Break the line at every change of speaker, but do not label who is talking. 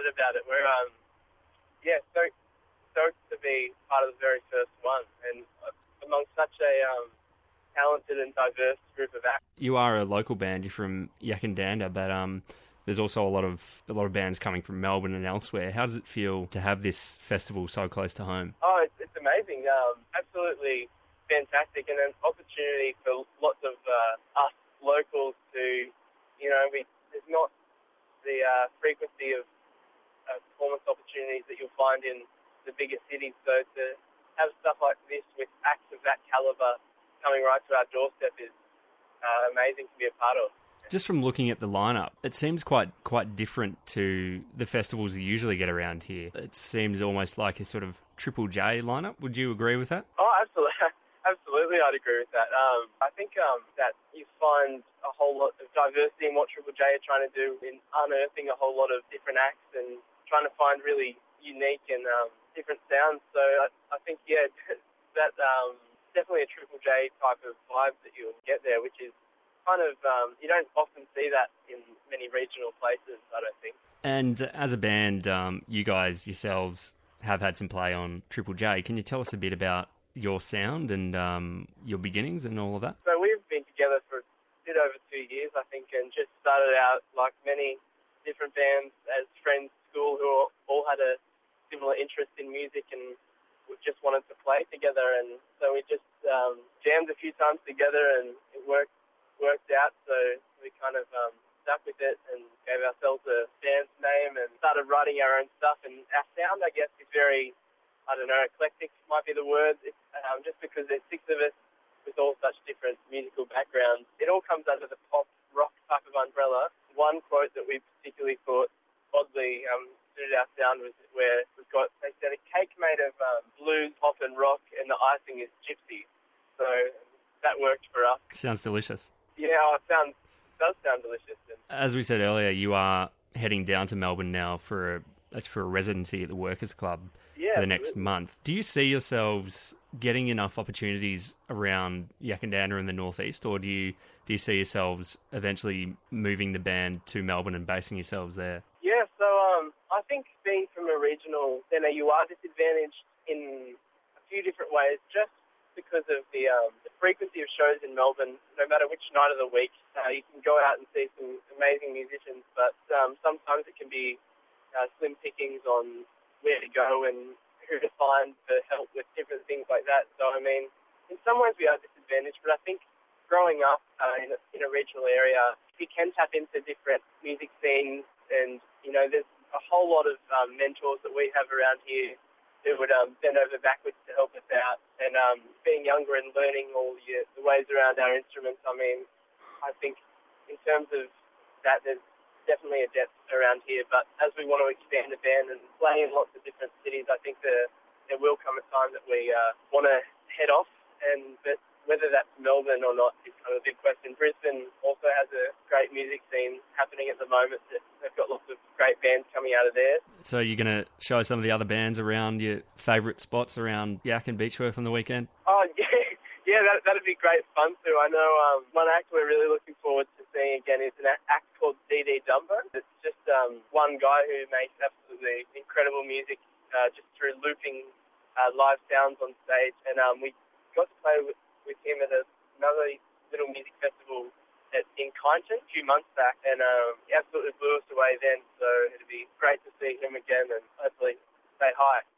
excited about it. We're stoked to be part of the very first one, and among such a talented and diverse group of acts.
You are a local band. You're from Yackandandah, but there's also a lot of bands coming from Melbourne and elsewhere. How does it feel to have this festival so close to home?
Oh, it's amazing. Absolutely fantastic, and an opportunity for lots of us locals to, there's not the frequency of performance opportunities that you'll find in the bigger cities. So to have stuff like this with acts of that calibre coming right to our doorstep is amazing to be a part of.
Just from looking at the lineup, it seems quite different to the festivals you usually get around here. It seems almost like a sort of Triple J lineup. Would you agree with that?
Oh, absolutely. Absolutely, I'd agree with that. I think that you find a whole lot of diversity in what Triple J are trying to do in unearthing a whole lot of different acts and trying to find really unique and different sounds. So I think, that's definitely a Triple J type of vibe that you'll get there, which is kind of, you don't often see that in many regional places, I don't think.
And as a band, you guys yourselves have had some play on Triple J. Can you tell us a bit about your sound and your beginnings and all of that?
So we've been together for a bit over 2 years, I think, and just started out like many different bands as friends at school who all had a similar interest in music and just wanted to play together. And so we just jammed a few times together and it worked out. So we kind of stuck with it and gave ourselves a band name and started writing our own stuff. And our sound, I guess, is very, eclectic might be the word. It's just because there's 6 of us with all such different musical backgrounds. It all comes under the pop rock type of umbrella. One quote that we particularly thought oddly suited our sound was where they said a cake made of blues, pop and rock, and the icing is gypsy. So that worked for us.
Sounds delicious.
Yeah, it does sound delicious.
As we said earlier, you are heading down to Melbourne now for a residency at the Workers Club for the next month. Do you see yourselves getting enough opportunities around Yackandandah in the northeast, or do you see yourselves eventually moving the band to Melbourne and basing yourselves there?
Yeah, so I think being from a regional centre, you are disadvantaged in a few different ways, just because of the frequency of shows in Melbourne. No matter which night of the week, you can go out and see some amazing musicians, but sometimes it can be slim pickings on where to go and who to find to help with different things like that. So, I mean, in some ways we are disadvantaged, but I think growing up in a regional area, you can tap into different music scenes, and, there's a whole lot of mentors that we have around here who would bend over backwards to help us out. And being younger and learning all the ways around our instruments, I mean, I think in terms of that, there's definitely a depth around here. But as we want to expand the band and play in lots of different cities, I think there will come a time that we want to head off. But whether that's Melbourne or not is kind of a big question. Brisbane also has a great music scene happening at the moment. They've got lots of great bands coming out of there.
So you're going to show some of the other bands around your favourite spots around Yak and Beechworth on the weekend?
Oh, yeah, that'd be great fun too. I know one act we're really looking forward to seeing again is an act called DD Dumbo. It's just one guy who makes absolutely incredible music just through looping live sounds on stage. And we got to play with him at another little music festival in Kyneton a few months back, and he absolutely blew us away then. So it'd be great to see him again and hopefully say hi.